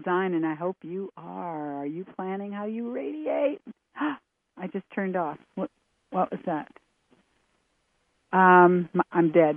design, and I hope you are. Are you planning how you radiate? I just turned off. What was that? I'm dead.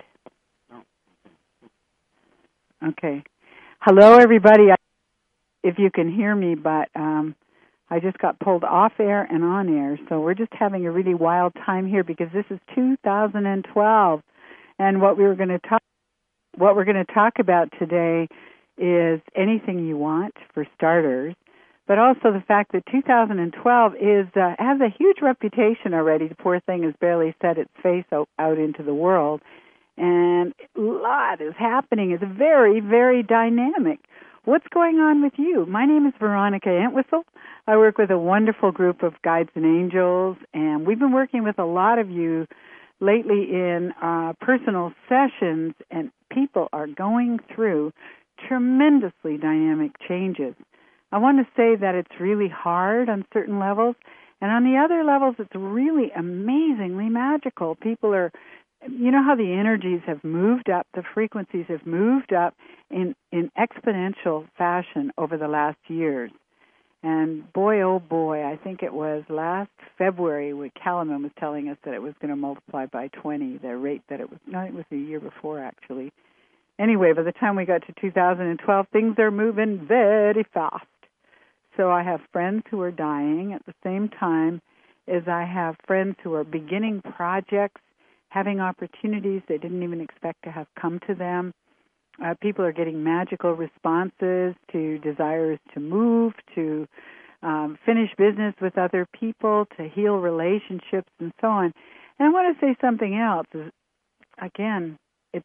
Okay. Hello, everybody. If you can hear me, but I just got pulled off air and on air, so we're just having a really wild time here because this is 2012, and what we're going to talk about today is anything you want, for starters, but also the fact that 2012 has a huge reputation already. The poor thing has barely set its face out into the world, and a lot is happening. It's very, very dynamic. What's going on with you? My name is Veronica Entwistle. I work with a wonderful group of guides and angels, and we've been working with a lot of you lately in personal sessions, and people are going through tremendously dynamic changes. I want to say that it's really hard on certain levels, and on the other levels, it's really amazingly magical. People are, you know how the energies have moved up, the frequencies have moved up in exponential fashion over the last years. And boy, oh boy, I think it was last February when Calaman was telling us that it was going to multiply by 20, the rate that it was, no, it was the year before actually. Anyway, by the time we got to 2012, things are moving very fast. So I have friends who are dying at the same time as I have friends who are beginning projects, having opportunities they didn't even expect to have come to them. People are getting magical responses to desires to move, to finish business with other people, to heal relationships, and so on. And I want to say something else. Again,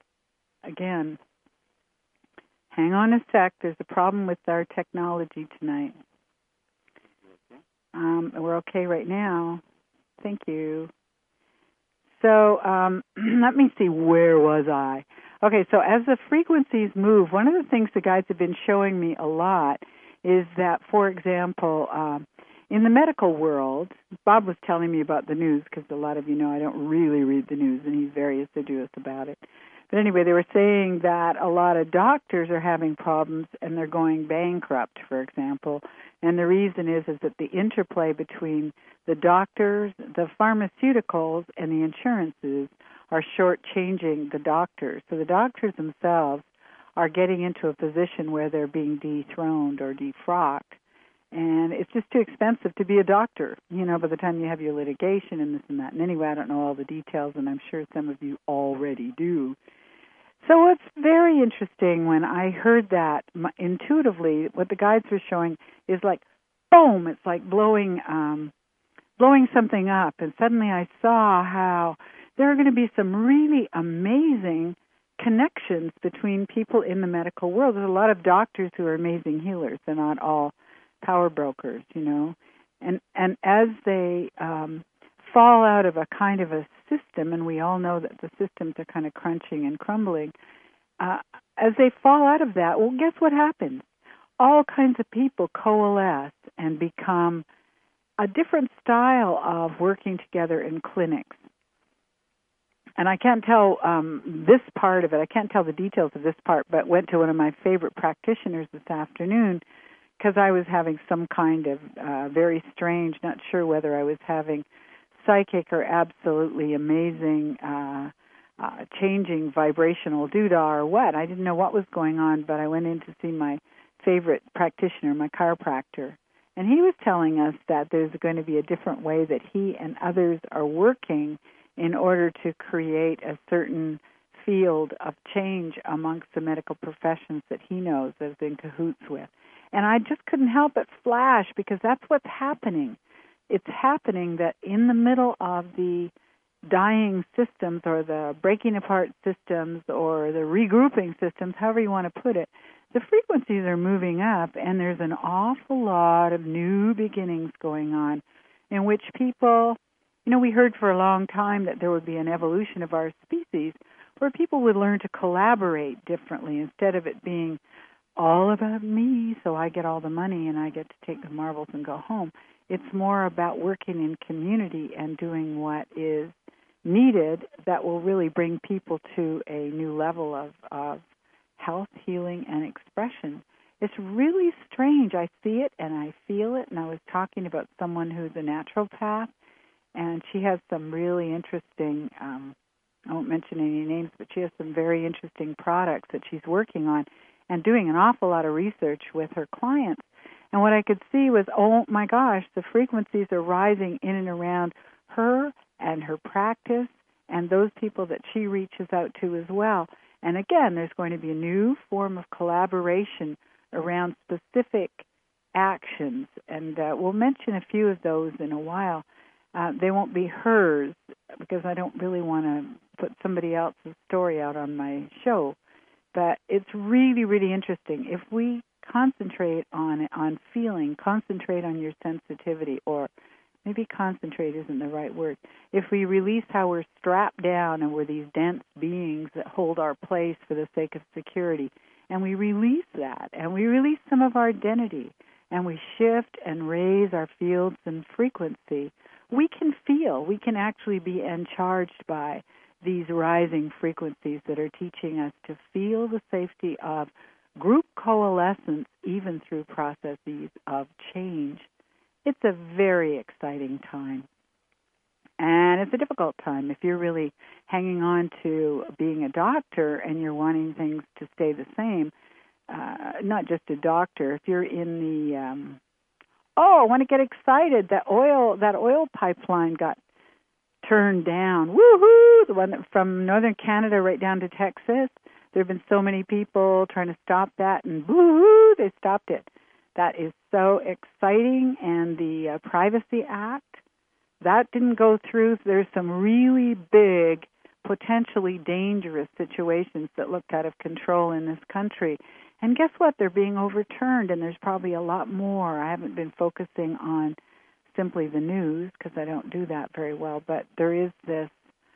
hang on a sec. There's a problem with our technology tonight. We're okay right now. Thank you. So let me see, where was I? Okay, so as the frequencies move, one of the things the guides have been showing me a lot is that, for example, in the medical world, Bob was telling me about the news, because a lot of you know I don't really read the news, and he's very assiduous about it. But anyway, they were saying that a lot of doctors are having problems and they're going bankrupt, for example. And the reason is that the interplay between the doctors, the pharmaceuticals, and the insurances are shortchanging the doctors. So the doctors themselves are getting into a position where they're being dethroned or defrocked. And it's just too expensive to be a doctor, you know, by the time you have your litigation and this and that. And anyway, I don't know all the details, and I'm sure some of you already do. So it's very interesting when I heard that intuitively, what the guides were showing is like, boom, it's like blowing something up. And suddenly I saw how there are going to be some really amazing connections between people in the medical world. There's a lot of doctors who are amazing healers. They're not all power brokers, you know. And as they fall out of a kind of a system, and we all know that the systems are kind of crunching and crumbling, as they fall out of that, well, guess what happens? All kinds of people coalesce and become a different style of working together in clinics. And I can't tell this part of it, I can't tell the details of this part, but went to one of my favorite practitioners this afternoon because I was having some kind of very strange, not sure whether I was having psychic or absolutely amazing changing vibrational doodah or what. I didn't know what was going on, but I went in to see my favorite practitioner, my chiropractor, and he was telling us that there's going to be a different way that he and others are working in order to create a certain field of change amongst the medical professions that he knows, that is in cahoots with. And I just couldn't help but flash, because that's what's happening. It's happening that in the middle of the dying systems, or the breaking apart systems, or the regrouping systems, however you want to put it, the frequencies are moving up, and there's an awful lot of new beginnings going on in which people, you know, we heard for a long time that there would be an evolution of our species where people would learn to collaborate differently instead of it being all about me, so I get all the money and I get to take the marbles and go home. It's more about working in community and doing what is needed that will really bring people to a new level of health, healing, and expression. It's really strange. I see it and I feel it, and I was talking about someone who's a naturopath, and she has some really interesting, I won't mention any names, but she has some very interesting products that she's working on and doing an awful lot of research with her clients. And what I could see was, oh my gosh, the frequencies are rising in and around her and her practice and those people that she reaches out to as well. And again, there's going to be a new form of collaboration around specific actions, and we'll mention a few of those in a while. They won't be hers because I don't really want to put somebody else's story out on my show. But it's really, really interesting. If we concentrate on feeling, concentrate on your sensitivity, or maybe concentrate isn't the right word. If we release how we're strapped down and we're these dense beings that hold our place for the sake of security, and we release that, and we release some of our identity, and we shift and raise our fields and frequency, we can feel, we can actually be encharged by these rising frequencies that are teaching us to feel the safety of group coalescence even through processes of change. It's a very exciting time. And it's a difficult time if you're really hanging on to being a doctor and you're wanting things to stay the same. Not just a doctor. If you're in the, I want to get excited. That oil pipeline got turned down. Woohoo! The one from northern Canada right down to Texas. There have been so many people trying to stop that, and woohoo! They stopped it. That is so exciting. And the Privacy Act, that didn't go through. There's some really big, potentially dangerous situations that looked out of control in this country. And guess what? They're being overturned, and there's probably a lot more. I haven't been focusing on simply the news because I don't do that very well, but there is this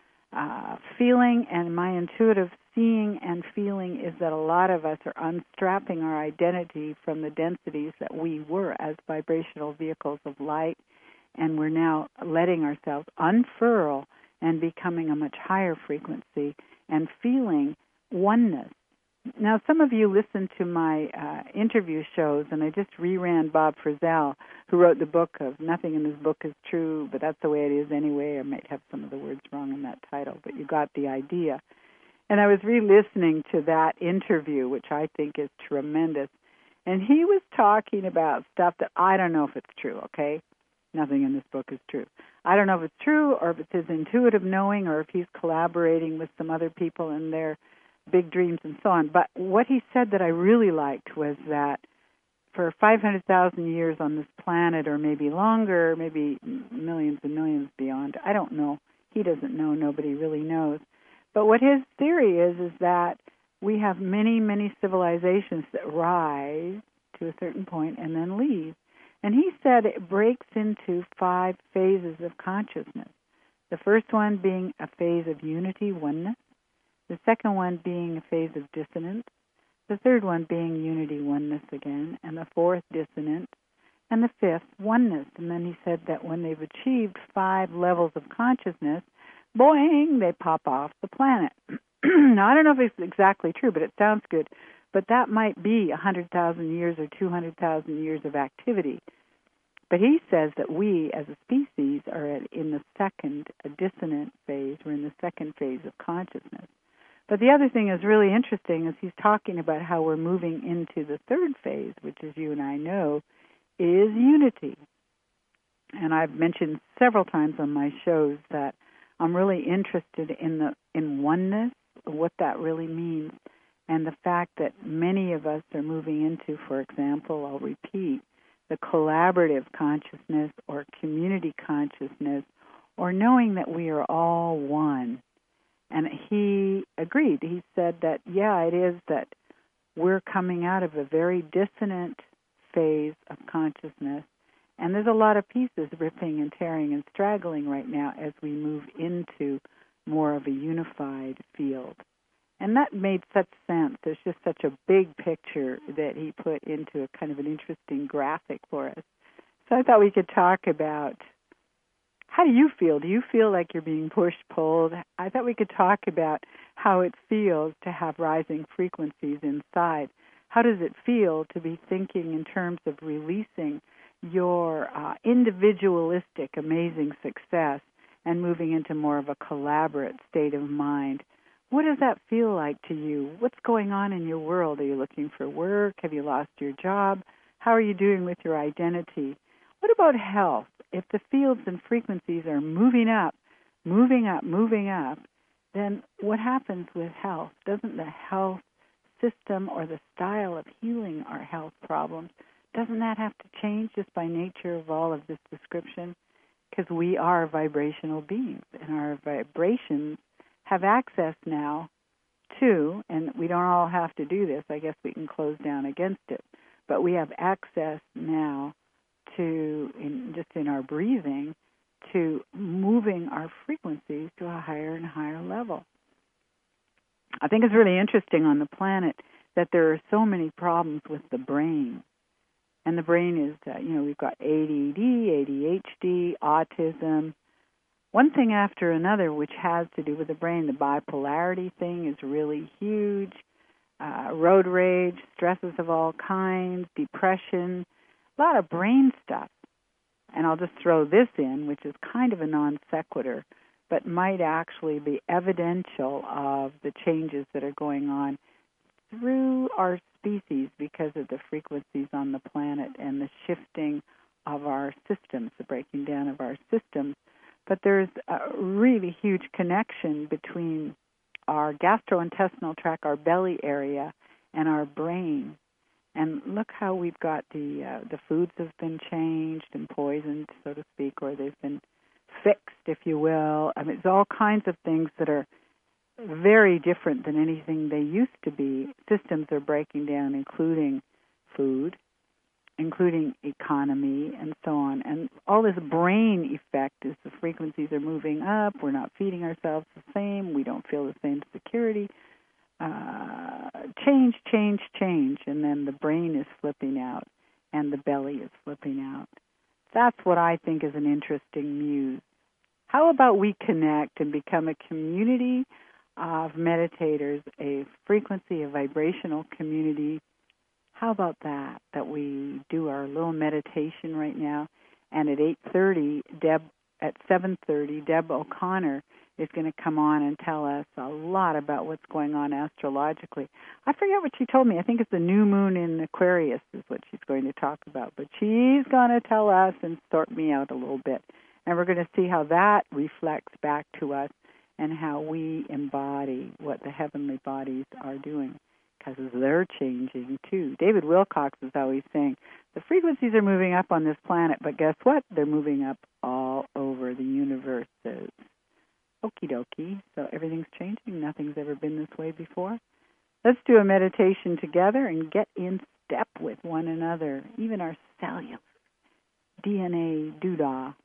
feeling, and my intuitive seeing and feeling is that a lot of us are unstrapping our identity from the densities that we were as vibrational vehicles of light, and we're now letting ourselves unfurl and becoming a much higher frequency and feeling oneness. Now, some of you listen to my interview shows, and I just reran Bob Frizzell, who wrote the book of Nothing in This Book is True, but that's the way it is anyway. I might have some of the words wrong in that title, but you got the idea. And I was re-listening to that interview, which I think is tremendous. And he was talking about stuff that I don't know if it's true, okay? Nothing in this book is true. I don't know if it's true or if it's his intuitive knowing or if he's collaborating with some other people in their big dreams and so on. But what he said that I really liked was that for 500,000 years on this planet, or maybe longer, maybe millions and millions beyond, I don't know. He doesn't know. Nobody really knows. But what his theory is that we have many, many civilizations that rise to a certain point and then leave. And he said it breaks into 5 phases of consciousness. The first one being a phase of unity, oneness. The second one being a phase of dissonance. The third one being unity, oneness again. And the fourth, dissonance. And the fifth, oneness. And then he said that when they've achieved 5 levels of consciousness, boing, they pop off the planet. Now, I don't know if it's exactly true, but it sounds good. But that might be 100,000 years or 200,000 years of activity. But he says that we, as a species, are in the second, a dissonant phase. We're in the second phase of consciousness. But the other thing is really interesting is he's talking about how we're moving into the third phase, which, as you and I know, is unity. And I've mentioned several times on my shows that I'm really interested in oneness, what that really means, and the fact that many of us are moving into, for example, I'll repeat, the collaborative consciousness or community consciousness, or knowing that we are all one. And he agreed. He said that, yeah, it is that we're coming out of a very dissonant phase of consciousness, and there's a lot of pieces ripping and tearing and straggling right now as we move into more of a unified field. And that made such sense. There's just such a big picture that he put into a kind of an interesting graphic for us. So I thought we could talk about, how do you feel? Do you feel like you're being pushed, pulled? I thought we could talk about how it feels to have rising frequencies inside, How does it feel to be thinking in terms of releasing your individualistic, amazing success and moving into more of a collaborate state of mind? What does that feel like to you? What's going on in your world? Are you looking for work? Have you lost your job? How are you doing with your identity? What about health? If the fields and frequencies are moving up, moving up, moving up, then what happens with health? Doesn't the health system or the style of healing our health problems, doesn't that have to change just by nature of all of this description? Because we are vibrational beings, and our vibrations have access now to, and we don't all have to do this, I guess we can close down against it, but we have access now to, just in our breathing, to moving our frequencies to a higher and higher level. I think it's really interesting on the planet that there are so many problems with the brain. And the brain is, we've got ADD, ADHD, autism, one thing after another which has to do with the brain. The bipolarity thing is really huge. Road rage, stresses of all kinds, depression, a lot of brain stuff. And I'll just throw this in, which is kind of a non sequitur, but might actually be evidential of the changes that are going on through our species because of the frequencies on the planet and the shifting of our systems, the breaking down of our systems. But there's a really huge connection between our gastrointestinal tract, our belly area, and our brain. And look how we've got the foods have been changed and poisoned, so to speak, or they've been fixed, if you will. I mean, it's all kinds of things that are very different than anything they used to be. Systems are breaking down, including food, including economy, and so on. And all this brain effect is the frequencies are moving up. We're not feeding ourselves the same. We don't feel the same security. Change, and then the brain is flipping out, and the belly is flipping out. That's what I think is an interesting muse. How about we connect and become a community of meditators, a frequency, a vibrational community? How about that we do our little meditation right now, and at 8:30, at 7:30, Deb O'Connor is going to come on and tell us a lot about what's going on astrologically. I forget what she told me. I think it's the new moon in Aquarius is what she's going to talk about. But she's going to tell us and sort me out a little bit. And we're going to see how that reflects back to us and how we embody what the heavenly bodies are doing, because they're changing too. David Wilcox is always saying, the frequencies are moving up on this planet, but guess what? They're moving up all over the universe. Okie dokie. So everything's changing. Nothing's ever been this way before. Let's do a meditation together and get in step with one another, even our cellular DNA doodah.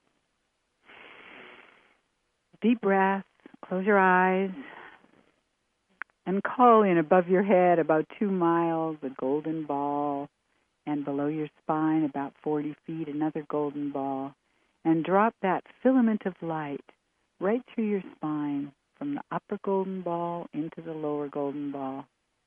Deep breath. Close your eyes. And call in above your head about 2 miles a golden ball, and below your spine about 40 feet another golden ball. And drop that filament of light right through your spine, from the upper golden ball into the lower golden ball.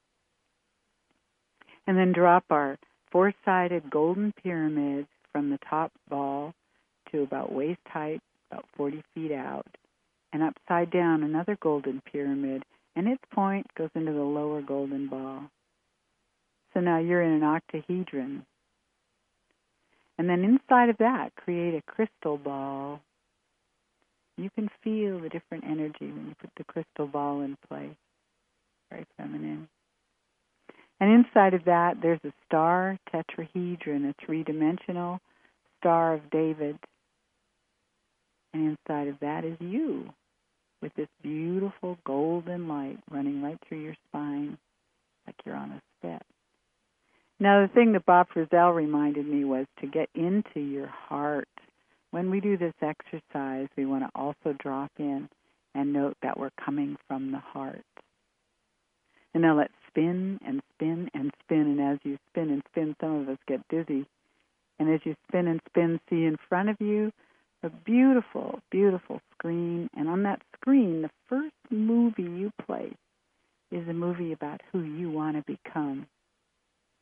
And then drop our 4-sided golden pyramid from the top ball to about waist height, about 40 feet out. And upside down, another golden pyramid, and its point goes into the lower golden ball. So now you're in an octahedron. And then inside of that, create a crystal ball. You can feel the different energy when you put the crystal ball in place. Very feminine. And inside of that, there's a star tetrahedron, a 3-dimensional Star of David. And inside of that is you, with this beautiful golden light running right through your spine, like you're on a step. Now, the thing that Bob Frizzell reminded me was to get into your heart. When we do this exercise, we want to also drop in and note that we're coming from the heart. And now let's spin and spin and spin. And as you spin and spin, some of us get dizzy. And as you spin and spin, see in front of you a beautiful, beautiful screen. And on that screen, the first movie you play is a movie about who you want to become.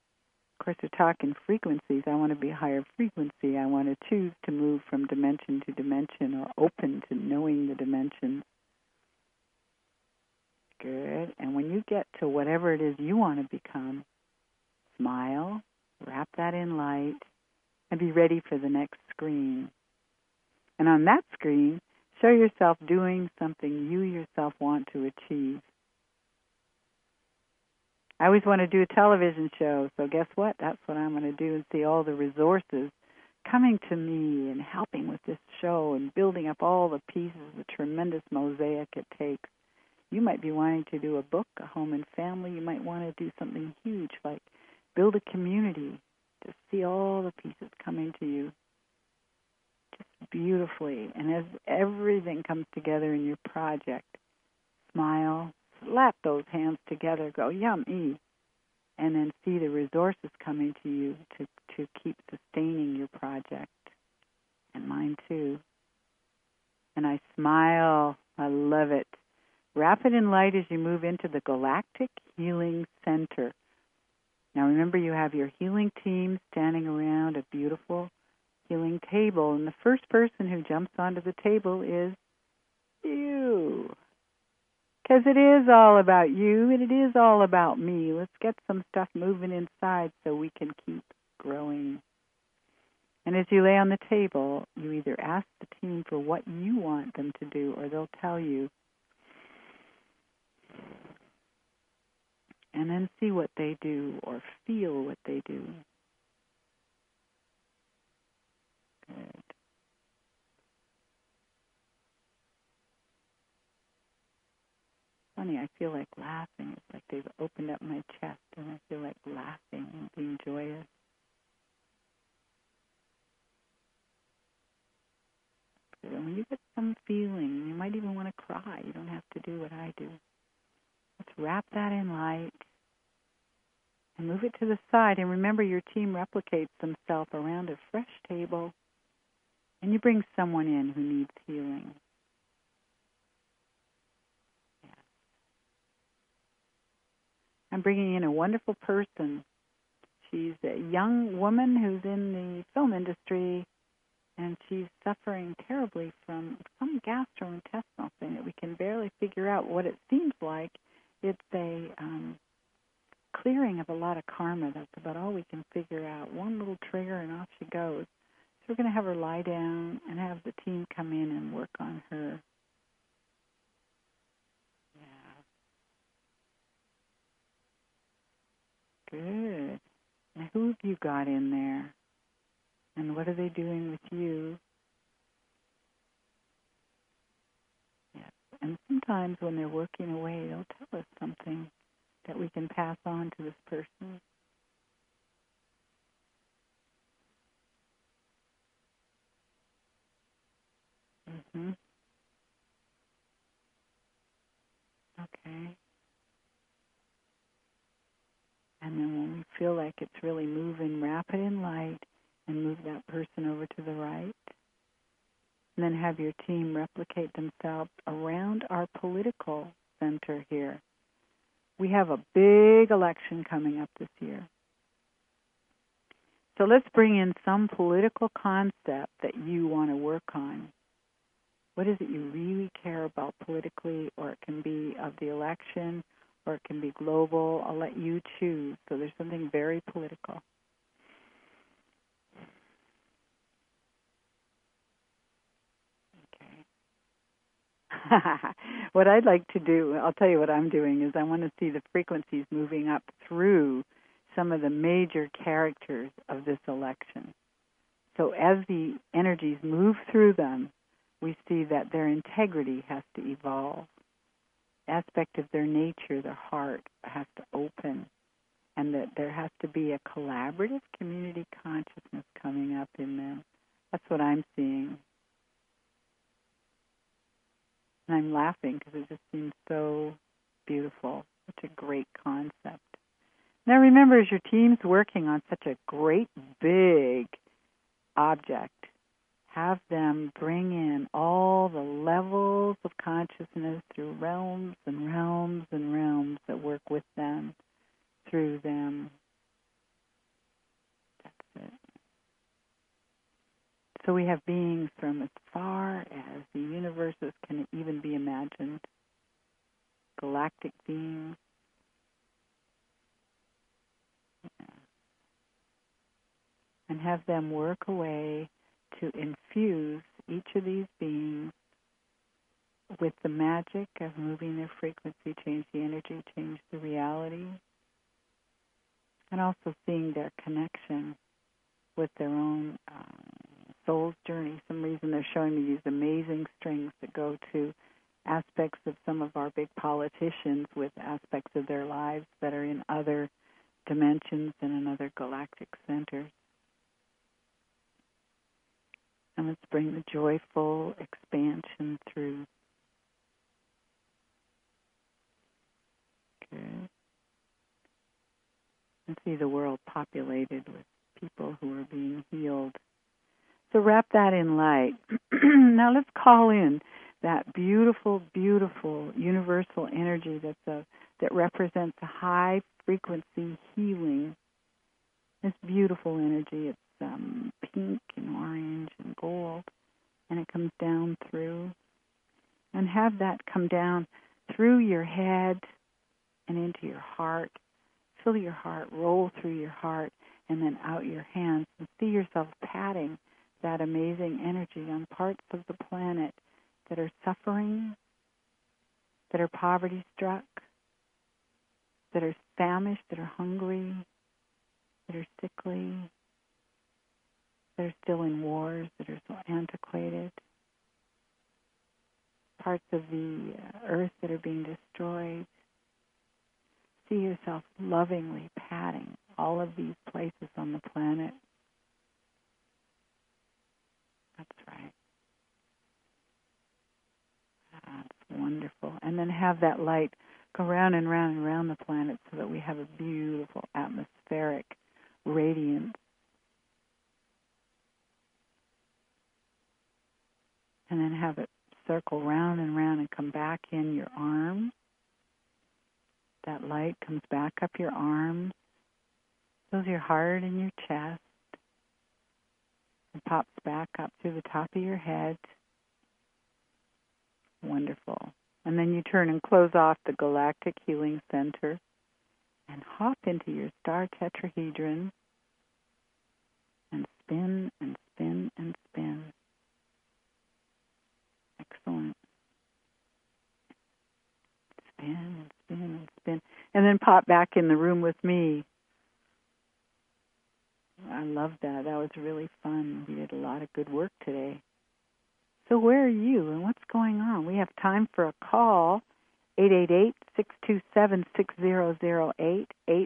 Of course, we're talking frequencies. I want to be higher frequency. I want to choose to move from dimension to dimension or open to knowing the dimensions. Good. And when you get to whatever it is you want to become, smile, wrap that in light, and be ready for the next screen. And on that screen, show yourself doing something you yourself want to achieve. I always want to do a television show, so guess what? That's what I'm going to do, and see all the resources coming to me and helping with this show and building up all the pieces, the tremendous mosaic it takes. You might be wanting to do a book, a home and family. You might want to do something huge like build a community, to see all the pieces coming to you just beautifully. And as everything comes together in your project, smile, slap those hands together, go, yummy, and then see the resources coming to you to keep sustaining your project, and mine too. And I smile. I love it. Wrap it in light as you move into the Galactic Healing Center. Now remember, you have your healing team standing around a beautiful healing table, and the first person who jumps onto the table is you. Because it is all about you, and it is all about me. Let's get some stuff moving inside so we can keep growing. And as you lay on the table, you either ask the team for what you want them to do, or they'll tell you. And then see what they do, or feel what they do. Good. Funny, I feel like laughing. It's like they've opened up my chest, and I feel like laughing and being joyous. And when you get some feeling, you might even want to cry. You don't have to do what I do. Let's wrap that in light and move it to the side. And remember, your team replicates themselves around a fresh table, and you bring someone in who needs healing. I'm bringing in a wonderful person. She's a young woman who's in the film industry, and she's suffering terribly from some gastrointestinal thing that we can barely figure out what it seems like. It's a clearing of a lot of karma. That's about all we can figure out. One little trigger, and off she goes. So we're going to have her lie down and have the team come in and work on her. Good. Now, who have you got in there? And what are they doing with you? Yes. And sometimes when they're working away, they'll tell us something that we can pass on to this person. Mm-hmm. Okay. And then when we feel like it's really moving, wrap it in light and move that person over to the right. And then have your team replicate themselves around our political center here. We have a big election coming up this year. So let's bring in some political concept that you want to work on. What is it you really care about politically, or it can be of the election, or it can be global. I'll let you choose. So there's something very political. Okay. What I'd like to do, I'll tell you what I'm doing, is I want to see the frequencies moving up through some of the major characters of this election. So as the energies move through them, we see that their integrity has to evolve. Aspect of their nature, their heart, has to open, and that there has to be a collaborative community consciousness coming up in them. That's what I'm seeing. And I'm laughing because it just seems so beautiful, such a great concept. Now remember, as your team's working on such a great big object, have them bring in all the levels of consciousness through realms and realms and realms that work with them, through them. So we have beings from as far as the universes can even be imagined, galactic beings. Yeah. And have them work away to infuse each of these beings with the magic of moving their frequency, change the energy, change the reality, and also seeing their connection with their own soul's journey. For some reason they're showing me these amazing strings that go to aspects of some of our big politicians with aspects of their lives that are in other dimensions and in other galactic centers. And let's bring the joyful expansion through. Good. And see the world populated with people who are being healed. So wrap that in light. Now let's call in that beautiful, beautiful universal energy that represents a high frequency healing. This beautiful energy. It's pink and orange and gold, and it comes down through. And have that come down through your head and into your heart. Fill your heart, roll through your heart, and then out your hands, and see yourself patting that amazing energy on parts of the planet that are suffering, that are poverty-struck, that are famished, that are hungry, that are sickly, that are still in wars, that are so antiquated, parts of the earth that are being destroyed. See yourself lovingly patting all of these places on the planet. That's right. That's wonderful. And then have that light go round and round and round the planet so that we have a beautiful atmospheric radiance. And then have it circle round and round and come back in your arms. That light comes back up your arms, fills your heart and your chest, and pops back up through the top of your head. Wonderful. And then you turn and close off the Galactic Healing Center and hop into your star tetrahedron and spin and spin and spin. Excellent. Spin and spin and spin. And then pop back in the room with me. I love that. That was really fun. We did a lot of good work today. So where are you and what's going on? We have time for a call. 888-627-6008.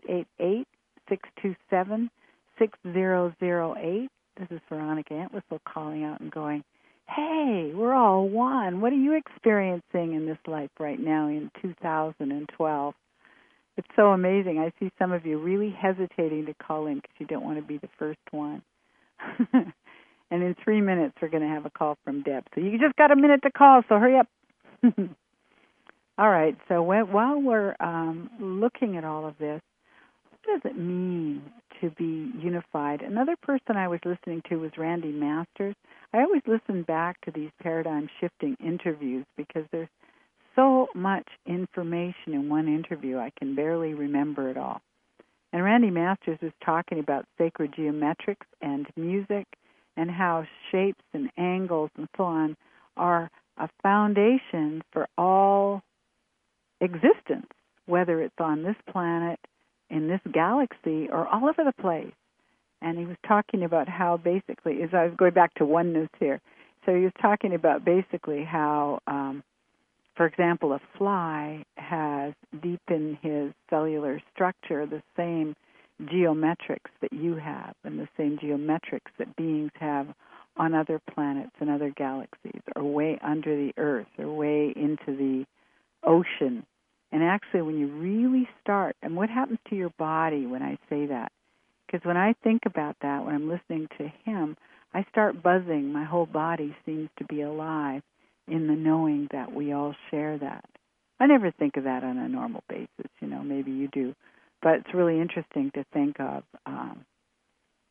888-627-6008. This is Veronica Entwistle calling out and going, hey, we're all one. What are you experiencing in this life right now in 2012? It's so amazing. I see some of you really hesitating to call in because you don't want to be the first one. And in 3 minutes, we're going to have a call from Deb. So you just got a minute to call, so hurry up. All right, so while we're looking at all of this, what does it mean to be unified? Another person I was listening to was Randy Masters. I always listen back to these paradigm-shifting interviews because there's so much information in one interview, I can barely remember it all. And Randy Masters was talking about sacred geometrics and music and how shapes and angles and so on are a foundation for all existence, whether it's on this planet, in this galaxy, or all over the place. And he was talking about how basically, as I was going back to oneness here, so he was talking about basically how, for example, a fly has deep in his cellular structure the same geometrics that you have and the same geometrics that beings have on other planets and other galaxies, or way under the earth, or way into the ocean. And actually, when you really start, and what happens to your body when I say that? Because when I think about that, when I'm listening to him, I start buzzing. My whole body seems to be alive in the knowing that we all share that. I never think of that on a normal basis, maybe you do. But it's really interesting to think of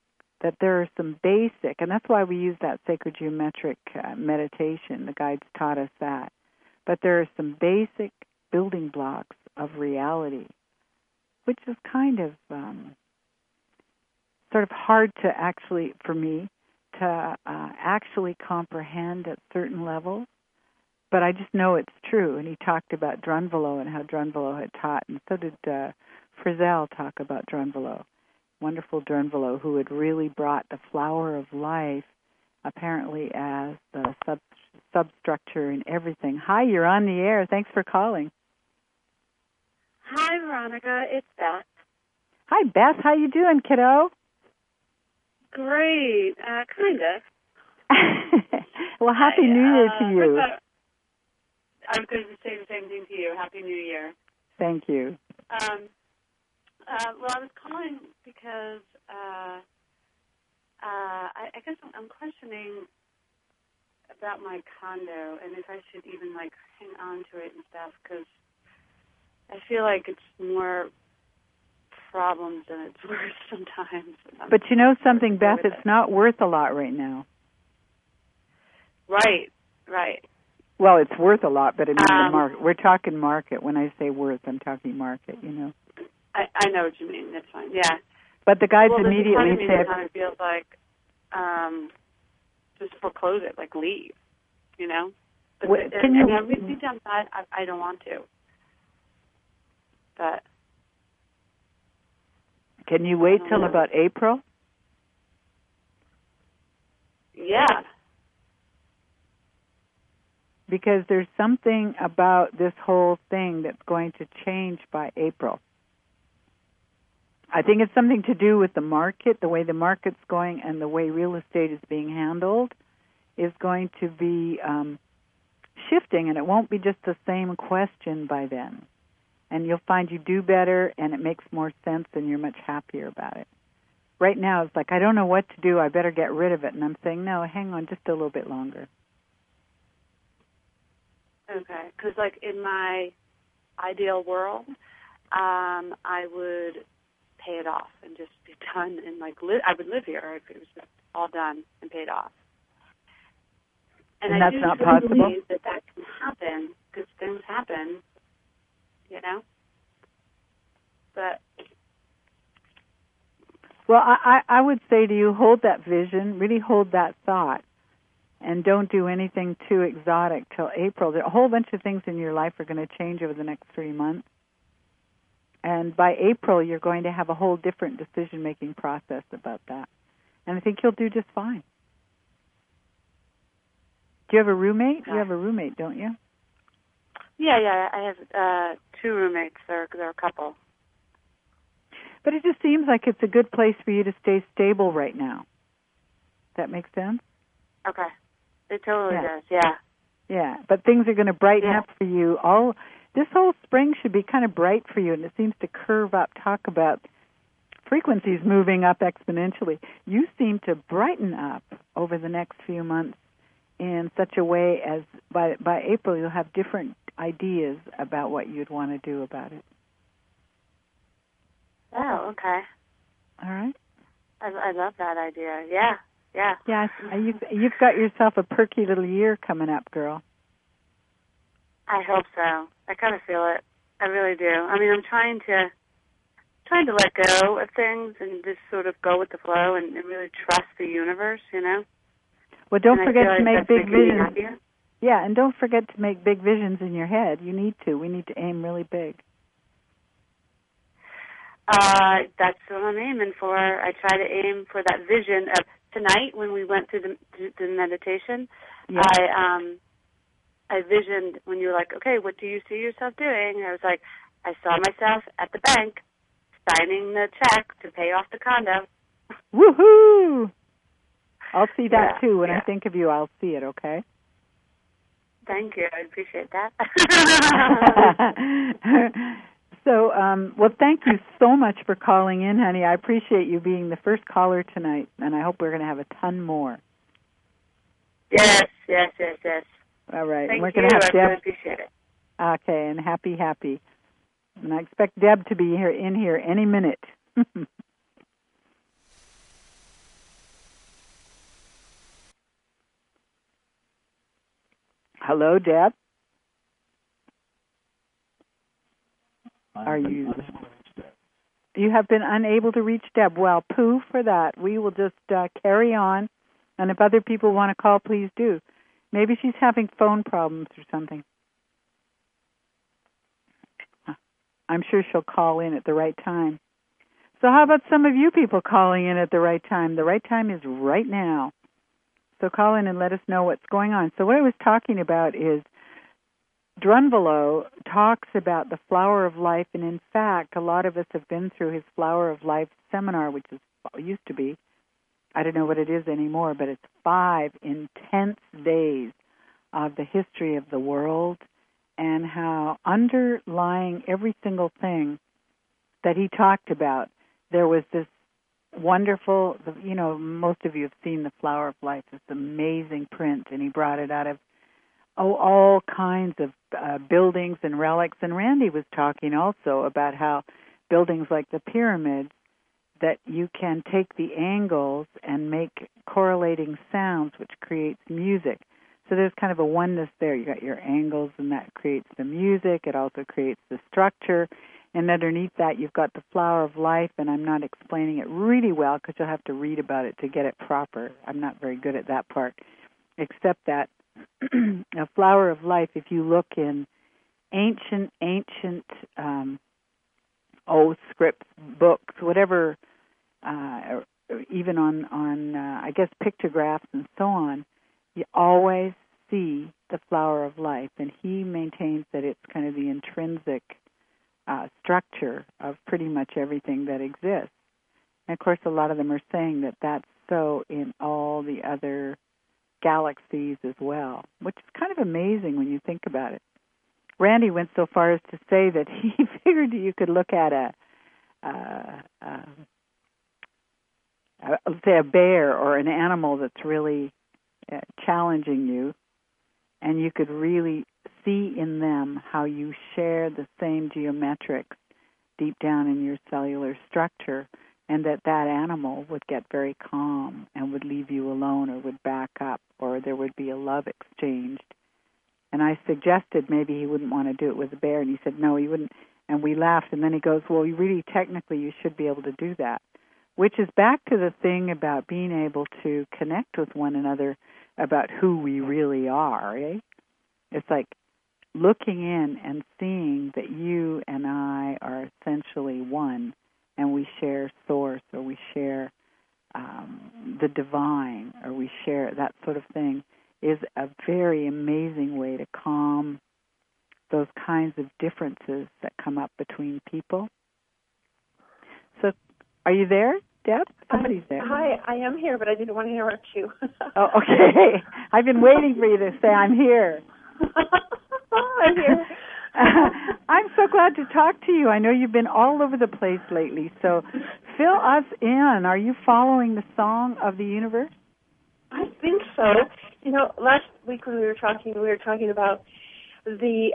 that there are some basic, and that's why we use that sacred geometric meditation. The guides taught us that. But there are some basic building blocks of reality, which is kind of sort of hard to actually, for me, to actually comprehend at certain levels. But I just know it's true. And he talked about Drunvalo and how Drunvalo had taught, and so did Frizzell talk about Drunvalo. Wonderful Drunvalo, who had really brought the flower of life, apparently as the substructure and everything. Hi, you're on the air. Thanks for calling. Hi, Veronica. It's Beth. Hi, Beth. How you doing, kiddo? Great. Kind of. Well, Happy New Year to you. I was going to say the same thing to you. Happy New Year. Thank you. Well, I was calling because I guess I'm questioning about my condo and if I should even, like, hang on to it and stuff, because I feel like it's more problems than it's worth sometimes. But you know something, Beth? It's not worth a lot right now. Right. Well, it's worth a lot, but I mean the market. We're talking market. When I say worth, I'm talking market, you know. I know what you mean. That's fine. Yeah. But the guides well, immediately said... It kind of feels like just foreclose it, like leave, you know? But can you... deep down inside, I don't want to. But... Can you wait till about April? Yeah. Because there's something about this whole thing that's going to change by April. I think it's something to do with the market, the way the market's going and the way real estate is being handled is going to be shifting, and it won't be just the same question by then. And you'll find you do better, and it makes more sense, and you're much happier about it. Right now, it's like, I don't know what to do. I better get rid of it. And I'm saying, no, hang on just a little bit longer. Okay, because, like, in my ideal world, I would pay it off and just be done, and, like, I would live here if it was all done and paid off. And that's not possible? Believe that can happen, because things happen, you know? But... Well, I would say to you, hold that vision, really hold that thought, and don't do anything too exotic till April. A whole bunch of things in your life are going to change over the next 3 months. And by April, you're going to have a whole different decision-making process about that. And I think you'll do just fine. Do you have a roommate? You have a roommate, don't you? Yeah. I have 2 roommates. They're a couple. But it just seems like it's a good place for you to stay stable right now. Does that make sense? Okay. It totally does, yeah. Yeah, but things are going to brighten up for you. This whole spring should be kind of bright for you, and it seems to curve up. Talk about frequencies moving up exponentially. You seem to brighten up over the next few months in such a way as by April you'll have different ideas about what you'd want to do about it. Oh, okay. All right. I love that idea. Yeah. Yeah, you've got yourself a perky little year coming up, girl. I hope so. I kind of feel it. I really do. I mean, I'm trying to let go of things and just sort of go with the flow and really trust the universe, you know? Well, don't forget to make big visions. Me yeah, and don't forget to make big visions in your head. You need to. We need to aim really big. That's what I'm aiming for. I try to aim for that vision of tonight when we went through the meditation. Yeah. I visioned when you were like, okay, what do you see yourself doing? I was like, I saw myself at the bank signing the check to pay off the condo. Woohoo! I'll see that too. When I think of you, I'll see it, okay? Thank you. I appreciate that. So, well, thank you so much for calling in, honey. I appreciate you being the first caller tonight, and I hope we're going to have a ton more. Yes. All right. Thank we're going to have I really appreciate it. Okay, and happy. And I expect Deb to be in here any minute. Hello, Deb. Are you? You have been unable to reach Deb. Well, pooh for that. We will just carry on, and if other people want to call, please do. Maybe she's having phone problems or something. I'm sure she'll call in at the right time. So how about some of you people calling in at the right time? The right time is right now. So call in and let us know what's going on. So what I was talking about is Drunvalo talks about the flower of life, and in fact, a lot of us have been through his Flower of Life seminar, which used to be, I don't know what it is anymore, but it's 5 intense days of the history of the world and how underlying every single thing that he talked about, there was this wonderful, most of you have seen the Flower of Life, this amazing print, and he brought it out of all kinds of buildings and relics. And Randy was talking also about how buildings like the pyramids, that you can take the angles and make correlating sounds, which creates music. So there's kind of a oneness there. You got your angles, and that creates the music. It also creates the structure. And underneath that, you've got the Flower of Life, and I'm not explaining it really well because you'll have to read about it to get it proper. I'm not very good at that part, except that a Flower of Life, if you look in ancient scripts, books, whatever, even on I guess pictographs and so on, you always see the Flower of Life, and he maintains that it's kind of the intrinsic structure of pretty much everything that exists. And of course, a lot of them are saying that that's so in all the other galaxies as well, which is kind of amazing when you think about it. Randy went so far as to say that he figured you could look at let's say a bear or an animal that's really challenging you, and you could really see in them how you share the same geometrics deep down in your cellular structure, and that animal would get very calm and would leave you alone or would back up, or there would be a love exchanged. And I suggested maybe he wouldn't want to do it with a bear, and he said no, he wouldn't. And we laughed, and then he goes, well, really, technically, you should be able to do that, which is back to the thing about being able to connect with one another about who we really are, eh? It's like looking in and seeing that you and I are essentially one, and we share source, or we share the divine, or we share that sort of thing, is a very amazing way to calm those kinds of differences that come up between people. So, are you there, Deb? Somebody's there. Hi, I am here, but I didn't want to interrupt you. Oh, okay. I've been waiting for you to say I'm here. I'm here. I'm so glad to talk to you. I know you've been all over the place lately, so fill us in. Are you following the song of the universe? I think so. Last week when we were talking about the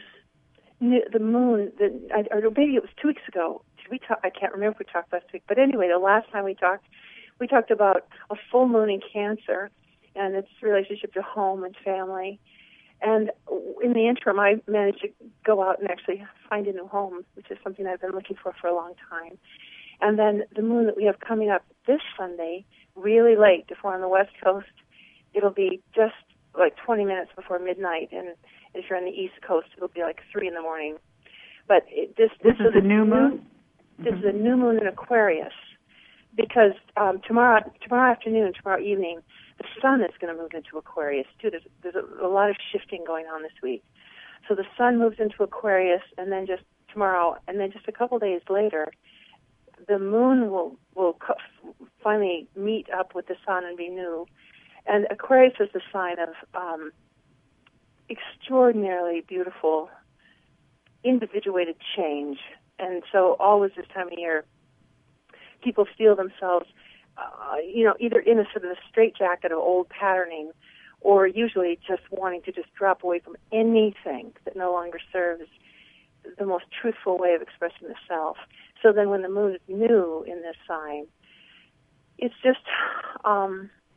moon. Or maybe it was 2 weeks ago. Did we talk? I can't remember if we talked last week. But anyway, the last time we talked about a full moon in Cancer and its relationship to home and family. And in the interim, I managed to go out and actually find a new home, which is something I've been looking for a long time. And then the moon that we have coming up this Sunday, really late. If we're on the West Coast, it'll be just like 20 minutes before midnight. And if you're on the East Coast, it'll be like 3 in the morning. But this is a new moon? This is a new moon in Aquarius. Because tomorrow afternoon, tomorrow evening, the sun is going to move into Aquarius, too. There's a lot of shifting going on this week. So the sun moves into Aquarius, and then just tomorrow, and then just a couple days later, the moon will finally meet up with the sun and be new. And Aquarius is the sign of extraordinarily beautiful, individuated change. And so always this time of year, people feel themselves, either in a sort of a straitjacket of old patterning, or usually just wanting to just drop away from anything that no longer serves the most truthful way of expressing the self. So then when the moon is new in this sign, it's just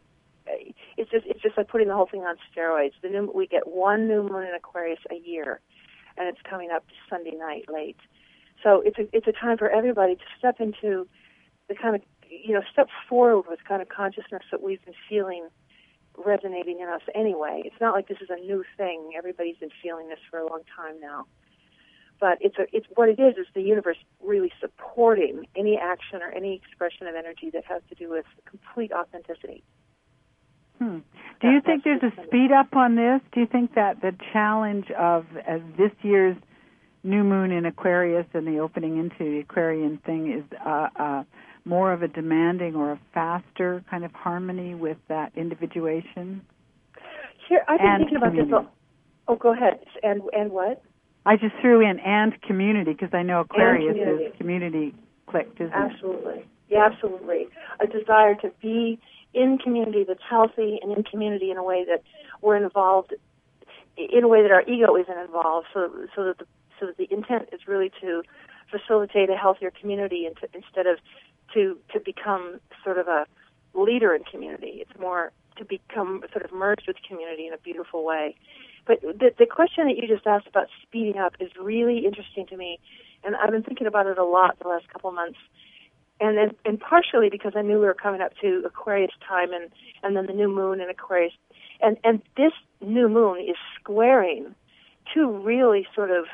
it's just like putting the whole thing on steroids. We get one new moon in Aquarius a year, and it's coming up Sunday night late. So it's a time for everybody to step into the kind of, step forward with kind of consciousness that we've been feeling resonating in us anyway. It's not like this is a new thing. Everybody's been feeling this for a long time now. But it's what it is the universe really supporting any action or any expression of energy that has to do with complete authenticity. Do you think there's a speed up on this? Do you think that the challenge of this year's new moon in Aquarius and the opening into the Aquarian thing is more of a demanding or a faster kind of harmony with that individuation? Here, I've been thinking about this. Oh, go ahead. And what? I just threw in and community because I know Aquarius is community clicked, isn't it? Absolutely. Yeah, absolutely. A desire to be in community that's healthy and in community in a way that we're involved, in a way that our ego isn't involved, so that the intent is really to facilitate a healthier community and instead of to become sort of a leader in community. It's more to become sort of merged with community in a beautiful way. But the question that you just asked about speeding up is really interesting to me, and I've been thinking about it a lot the last couple of months. And partially because I knew we were coming up to Aquarius time and then the new moon in Aquarius. And this new moon is squaring two really sort of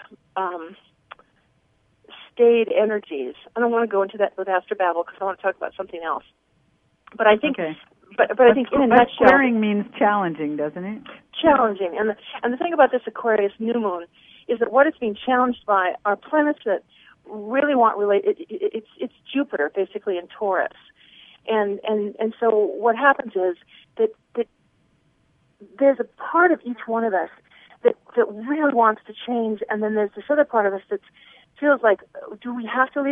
staid energies. I don't want to go into that with astrobabble because I want to talk about something else. But I think, but I think in a nutshell, squaring means challenging, doesn't it? Challenging, and the thing about this Aquarius new moon is that what it's being challenged by are planets that really want it's Jupiter basically in Taurus, and so what happens is that there's a part of each one of us that really wants to change, and then there's this other part of us that feels like do we have to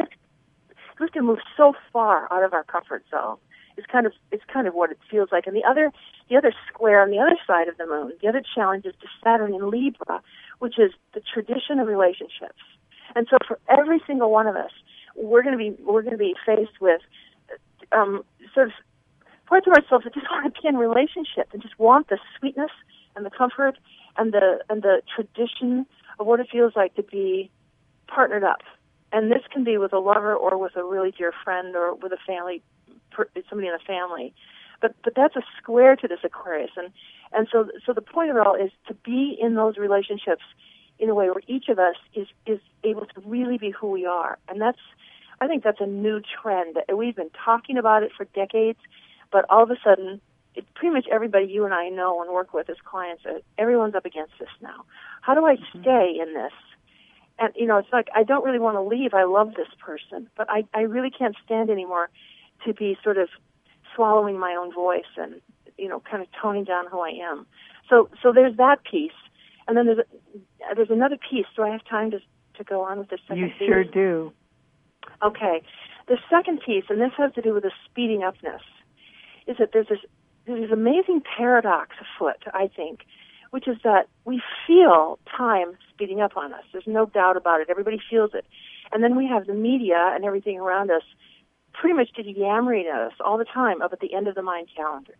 move so far out of our comfort zone. It's kind of what it feels like. And the other square on the other side of the moon, the other challenge is to Saturn in Libra, which is the tradition of relationships. And so for every single one of us, we're going to be faced with sort of parts of ourselves that just want to be in relationship and just want the sweetness and the comfort and the tradition of what it feels like to be partnered up. And this can be with a lover or with a really dear friend or with a family, somebody in the family. But that's a square to this Aquarius. And so the point of it all is to be in those relationships in a way where each of us is able to really be who we are. And I think that's a new trend. We've been talking about it for decades, but all of a sudden, pretty much everybody you and I know and work with as clients, everyone's up against this now. How do I stay in this? And, it's like I don't really want to leave. I love this person, but I really can't stand anymore to be sort of swallowing my own voice and, kind of toning down who I am. So there's that piece. And then there's another piece. Do I have time to go on with the second piece? You sure do. Okay. The second piece, and this has to do with the speeding upness, is that there's this amazing paradox afoot, I think, which is that we feel time speeding up on us. There's no doubt about it. Everybody feels it. And then we have the media and everything around us pretty much just yammering at us all the time up at the end of the mind calendar,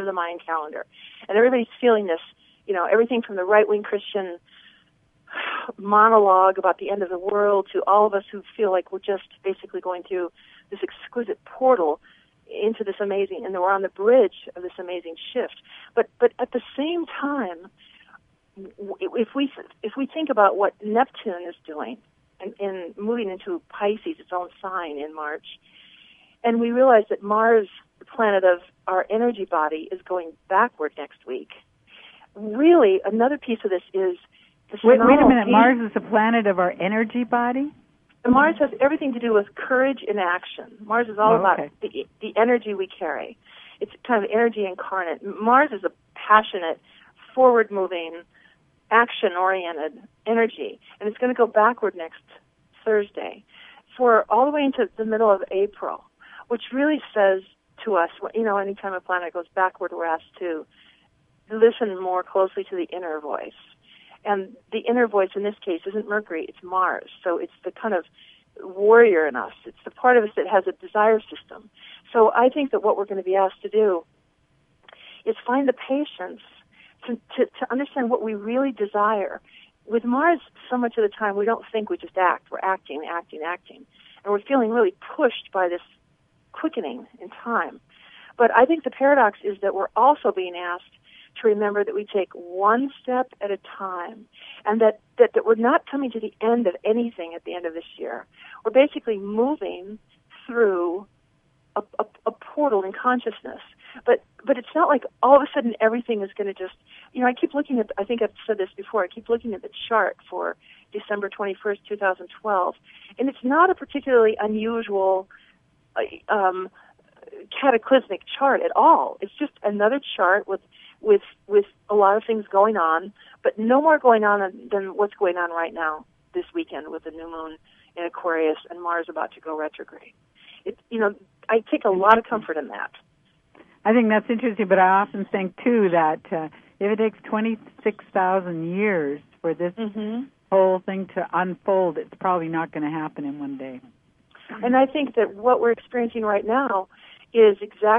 And everybody's feeling this, everything from the right-wing Christian monologue about the end of the world to all of us who feel like we're just basically going through this exquisite portal into this amazing, and we're on the bridge of this amazing shift. But at the same time, if we think about what Neptune is doing and moving into Pisces, its own sign in March, and we realize that Mars, the planet of our energy body, is going backward next week. Really, another piece of this is the wait a minute. Mars is the planet of our energy body? Mars has everything to do with courage in action. Mars is all about the energy we carry. It's kind of energy incarnate. Mars is a passionate, forward-moving, action-oriented energy, and it's going to go backward next Thursday for all the way into the middle of April, which really says to us, anytime a planet goes backward, we're asked to listen more closely to the inner voice. And the inner voice in this case isn't Mercury, it's Mars. So it's the kind of warrior in us. It's the part of us that has a desire system. So I think that what we're going to be asked to do is find the patience to understand what we really desire. With Mars, so much of the time we don't think, we just act. We're acting. And we're feeling really pushed by this quickening in time. But I think the paradox is that we're also being asked to remember that we take one step at a time, and that we're not coming to the end of anything at the end of this year. We're basically moving through a portal in consciousness. But it's not like all of a sudden everything is going to just, I keep looking at, I think I've said this before, I keep looking at the chart for December 21st, 2012, and it's not a particularly unusual cataclysmic chart at all. It's just another chart with a lot of things going on, but no more going on than what's going on right now this weekend with the new moon in Aquarius and Mars about to go retrograde. I take a lot of comfort in that. I think that's interesting, but I often think, too, that if it takes 26,000 years for this whole thing to unfold, it's probably not going to happen in one day. And I think that what we're experiencing right now is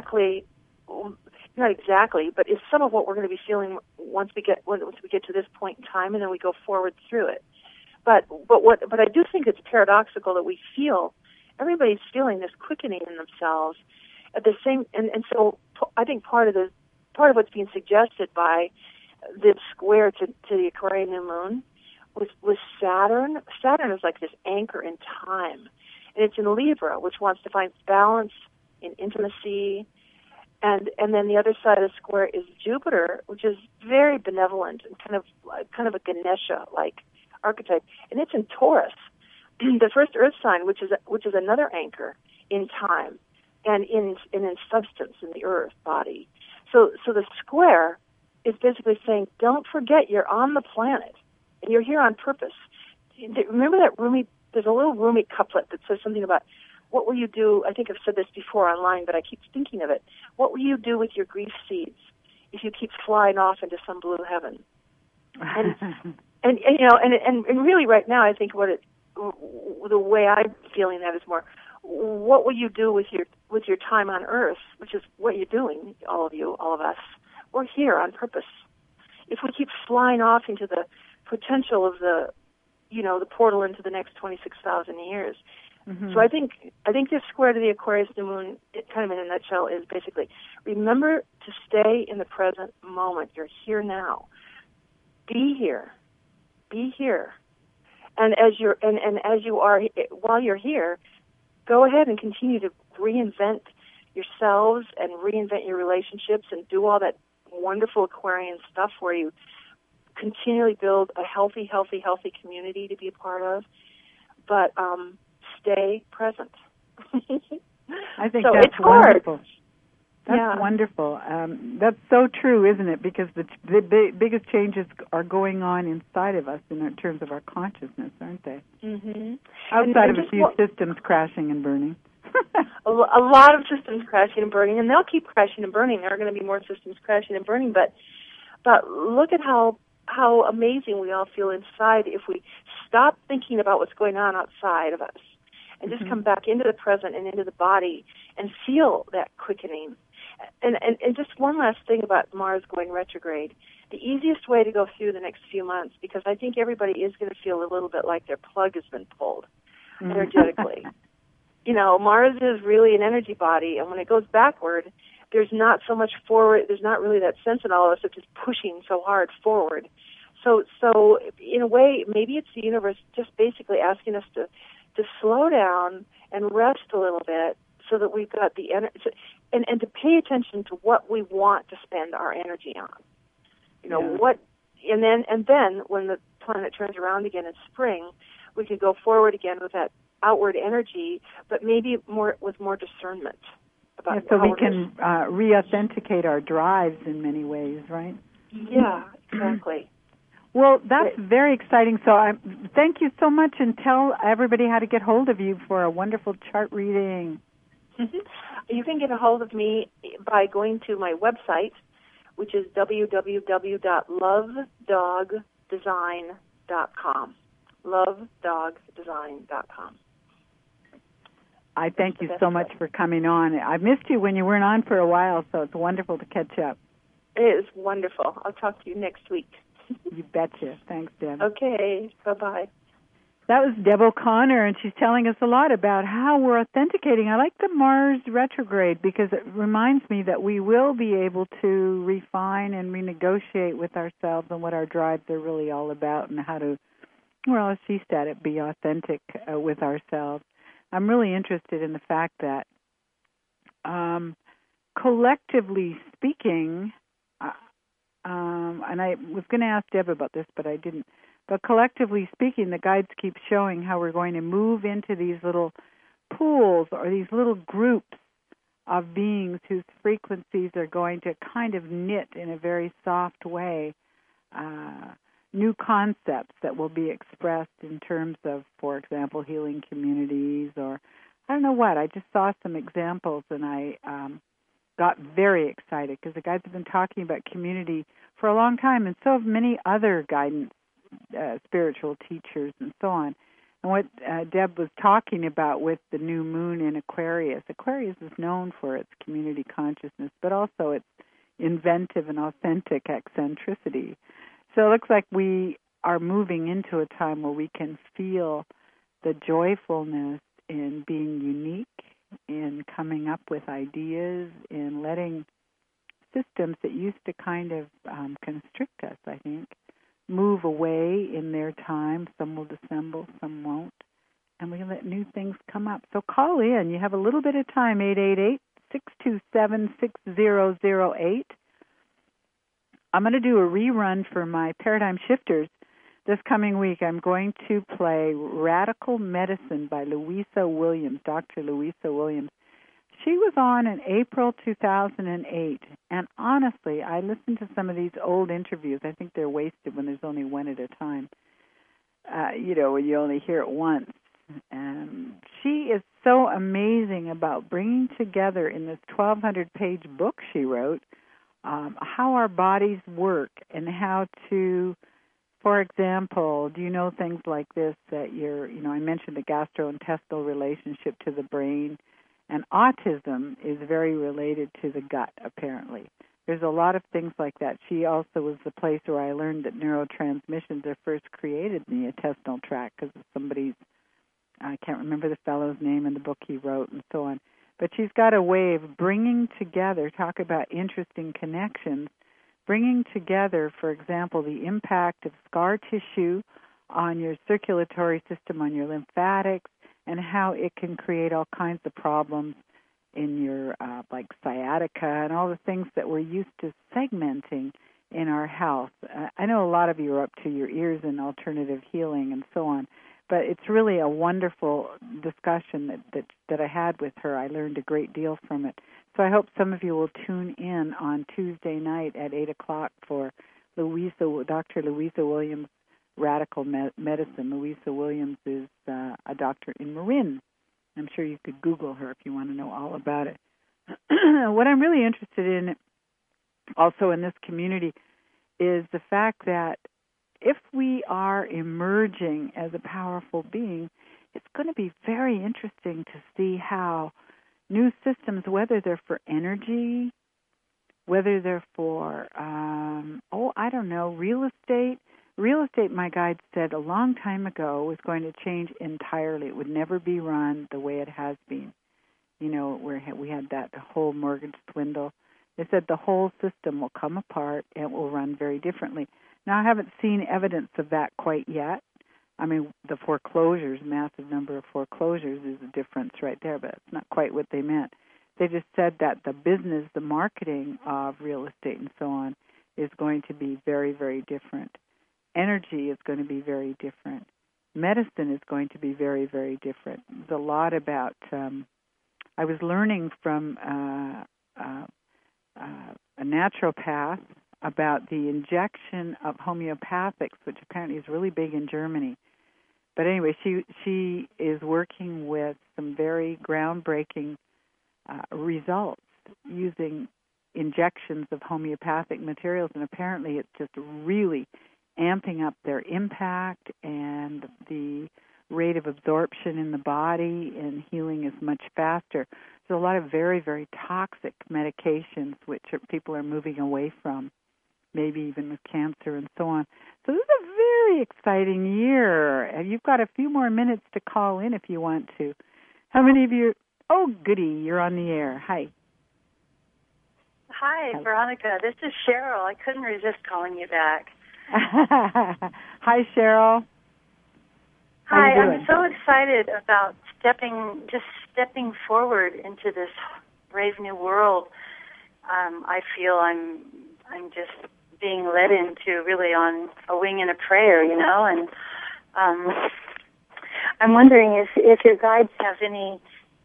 not exactly, but is some of what we're going to be feeling once we get to this point in time, and then we go forward through it. But I do think it's paradoxical that we feel, everybody's feeling this quickening in themselves at the same, and so I think part of what's being suggested by this square to the Aquarian new moon was Saturn. Saturn is like this anchor in time, and it's in Libra, which wants to find balance in intimacy, and then the other side of the square is Jupiter, which is very benevolent and kind of a Ganesha-like archetype, and it's in Taurus, the first Earth sign, which is another anchor in time and in substance in the Earth body. So the square is basically saying, don't forget you're on the planet and you're here on purpose. Remember that Rumi? There's a little Rumi couplet that says something about, what will you do? I think I've said this before online, but I keep thinking of it. What will you do with your grief seeds if you keep flying off into some blue heaven? And really right now, I think the way I'm feeling that is more, what will you do with your time on Earth, which is what you're doing, all of you, all of us. We're here on purpose. If we keep flying off into the potential of the portal into the next 26,000 years. So I think this square to the Aquarius new moon, kind of in a nutshell, is basically remember to stay in the present moment. You're here now. Be here. And as you are while you're here, go ahead and continue to reinvent yourselves and reinvent your relationships and do all that wonderful Aquarian stuff where you continually build a healthy community to be a part of. But stay present. I think so that's it's hard. Wonderful. That's wonderful. That's so true, isn't it? Because the biggest changes are going on inside of us in terms of our consciousness, aren't they? Mm-hmm. Outside of a few systems crashing and burning. a lot of systems crashing and burning, and they'll keep crashing and burning. There are going to be more systems crashing and burning, but look at how amazing we all feel inside if we stop thinking about what's going on outside of us and just come back into the present and into the body and feel that quickening. And just one last thing about Mars going retrograde. The easiest way to go through the next few months, because I think everybody is going to feel a little bit like their plug has been pulled energetically. Mars is really an energy body, and when it goes backward, there's not so much forward. There's not really that sense in all of us of just pushing so hard forward. So in a way, maybe it's the universe just basically asking us to slow down and rest a little bit, so that we've got the energy, and to pay attention to what we want to spend our energy on. And then when the planet turns around again in spring, we can go forward again with that outward energy, but maybe with more discernment about. So we can re-authenticate our drives in many ways, right? Yeah, exactly. Well, that's very exciting. So thank you so much, and tell everybody how to get hold of you for a wonderful chart reading. You can get a hold of me by going to my website, which is www.lovedogdesign.com. Lovedogdesign.com. I thank you so much for coming on. I missed you when you weren't on for a while, so it's wonderful to catch up. It is wonderful. I'll talk to you next week. You betcha. Thanks, Deb. Okay. Bye-bye. That was Deb O'Connor, and she's telling us a lot about how we're authenticating. I like the Mars retrograde because it reminds me that we will be able to refine and renegotiate with ourselves and what our drives are really all about and how to, well, as she said it, be authentic with ourselves. I'm really interested in the fact that collectively speaking, and I was going to ask Deb about this, but I didn't. But collectively speaking, the guides keep showing how we're going to move into these little pools or these little groups of beings whose frequencies are going to kind of knit in a very soft way new concepts that will be expressed in terms of, for example, healing communities or I don't know what. I just saw some examples and I got very excited because the guides have been talking about community for a long time, and so have many other guidance spiritual teachers and so on. And what Deb was talking about with the new moon in Aquarius is known for its community consciousness, but also its inventive and authentic eccentricity. So it looks like we are moving into a time where we can feel the joyfulness in being unique, in coming up with ideas, in letting systems that used to kind of constrict us, I think, move away in their time. Some will dissemble, some won't. And we let new things come up. So call in. You have a little bit of time, 888-627-6008. I'm going to do a rerun for my Paradigm Shifters this coming week. I'm going to play Radical Medicine by Louisa Williams, Dr. Louisa Williams. She was on in April 2008, and honestly, I listened to some of these old interviews. I think they're wasted when there's only one at a time, when you only hear it once. She is so amazing about bringing together in this 1,200-page book she wrote how our bodies work and how to, for example, do you know things like this, that I mentioned the gastrointestinal relationship to the brain, and autism is very related to the gut, apparently. There's a lot of things like that. She also was the place where I learned that neurotransmissions are first created in the intestinal tract because of somebody's, I can't remember the fellow's name in the book he wrote and so on. But she's got a way of bringing together, talk about interesting connections, bringing together, for example, the impact of scar tissue on your circulatory system, on your lymphatics, and how it can create all kinds of problems in your, like sciatica and all the things that we're used to segmenting in our health. I know a lot of you are up to your ears in alternative healing and so on, but it's really a wonderful discussion that I had with her. I learned a great deal from it. So I hope some of you will tune in on Tuesday night at 8 o'clock for Dr. Louisa Williams' Radical Medicine. Louisa Williams is a doctor in Marin. I'm sure you could Google her if you want to know all about it. What I'm really interested in also in this community is the fact that if we are emerging as a powerful being, it's going to be very interesting to see how new systems, whether they're for energy, whether they're for, real estate. Real estate, my guide said a long time ago, was going to change entirely. It would never be run the way it has been. Where we had that whole mortgage swindle. They said the whole system will come apart and it will run very differently. Now, I haven't seen evidence of that quite yet. I mean, the foreclosures, massive number of foreclosures is a difference right there, but it's not quite what they meant. They just said that the business, the marketing of real estate and so on is going to be very, very different. Energy is going to be very different. Medicine is going to be very, very different. There's a lot about, I was learning from a naturopath about the injection of homeopathics, which apparently is really big in Germany. But anyway, she is working with some very groundbreaking results using injections of homeopathic materials, and apparently it's just really amping up their impact, and the rate of absorption in the body and healing is much faster. a lot of very, very toxic medications which people are moving away from, maybe even with cancer and so on. So this is a very exciting year. And you've got a few more minutes to call in if you want to. How many of you? Oh, goody, you're on the air. Hi. Hi, Veronica. This is Cheryl. I couldn't resist calling you back. Hi, Cheryl. Hi, I'm so excited about stepping forward into this brave new world. I feel I'm just being led into really on a wing and a prayer, you know, and I'm wondering if your guides have any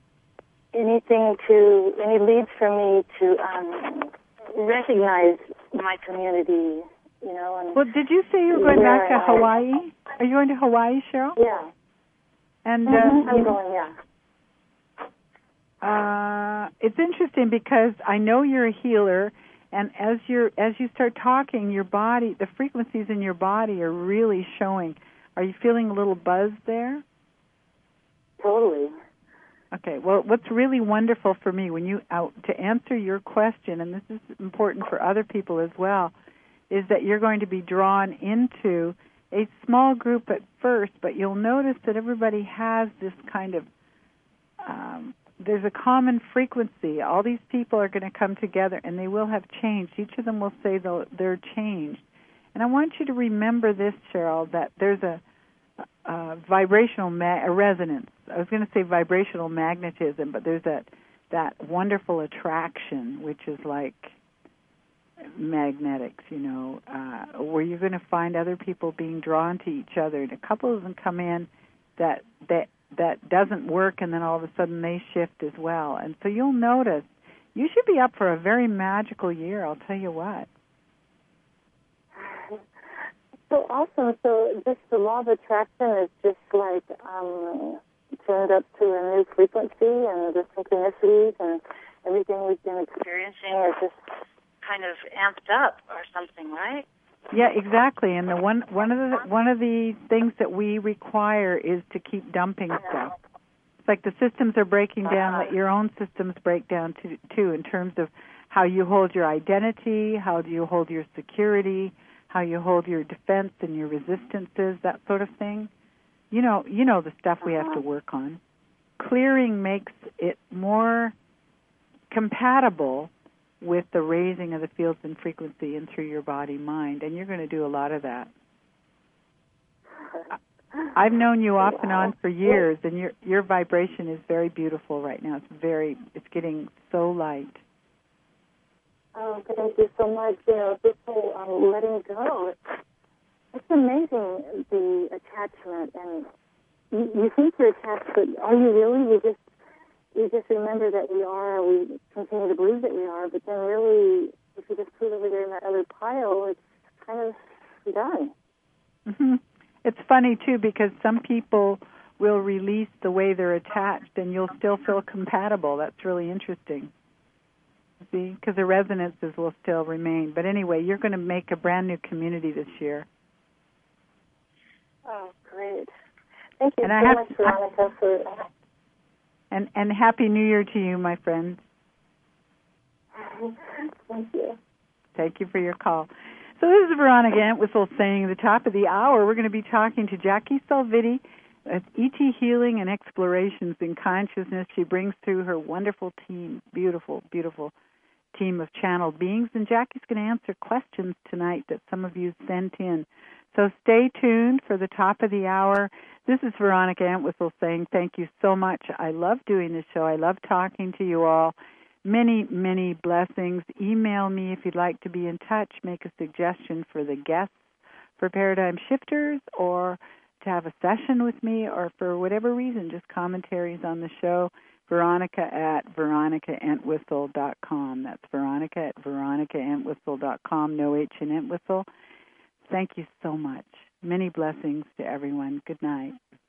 leads for me to recognize my community, you know. And well, did you say you were going back to Hawaii? Are you going to Hawaii, Cheryl? Yeah. And I'm going, yeah. It's interesting because I know you're a healer, and as you start talking, your body, the frequencies in your body are really showing. Are you feeling a little buzz there? Totally. Okay. Well, what's really wonderful for me to answer your question, and this is important for other people as well, is that you're going to be drawn into a small group at first, but you'll notice that everybody has this kind of there's a common frequency. All these people are going to come together, and they will have changed. Each of them will say they're changed. And I want you to remember this, Cheryl, that there's a vibrational resonance. I was going to say vibrational magnetism, but there's that wonderful attraction, which is like magnetics, you know, where you're going to find other people being drawn to each other. And a couple of them come in that doesn't work, and then all of a sudden they shift as well. And so you'll notice you should be up for a very magical year, I'll tell you what. So awesome. So just the law of attraction is just like turned up to a new frequency, and the synchronicities and everything we've been experiencing is just kind of amped up or something, right? Yeah, exactly. And the one of the things that we require is to keep dumping stuff. It's like the systems are breaking down. Let your own systems break down too, in terms of how you hold your identity, how do you hold your security, how you hold your defense and your resistances, that sort of thing. You know the stuff we have to work on. Clearing makes it more compatible with the raising of the fields and frequency and through your body-mind, and you're going to do a lot of that. I've known you off and on for years, and your vibration is very beautiful right now. It's getting so light. Oh, thank you so much. You know, this whole letting go. It's amazing, the attachment, and you think you're attached, but are you really? You just remember that we continue to believe that we are, but then really, if you just put it over there in that other pile, it's kind of done. Mm-hmm. It's funny, too, because some people will release the way they're attached, and you'll still feel compatible. That's really interesting. See, because the resonances will still remain. But anyway, you're going to make a brand new community this year. Oh, great. Thank you so much, Veronica, for... And Happy New Year to you, my friend. Thank you. Thank you for your call. So this is Veronica Entwistle saying at the top of the hour, we're going to be talking to Jackie Salvitti at ET Healing and Explorations in Consciousness. She brings through her wonderful team, beautiful, beautiful team of channeled beings. And Jackie's going to answer questions tonight that some of you sent in. So stay tuned for the top of the hour. This is Veronica Entwistle saying thank you so much. I love doing this show. I love talking to you all. Many, many blessings. Email me if you'd like to be in touch. Make a suggestion for the guests for Paradigm Shifters, or to have a session with me, or for whatever reason, just commentaries on the show. Veronica at veronicaentwistle.com. That's Veronica at veronicaentwistle.com. No H in Entwistle. Thank you so much. Many blessings to everyone. Good night.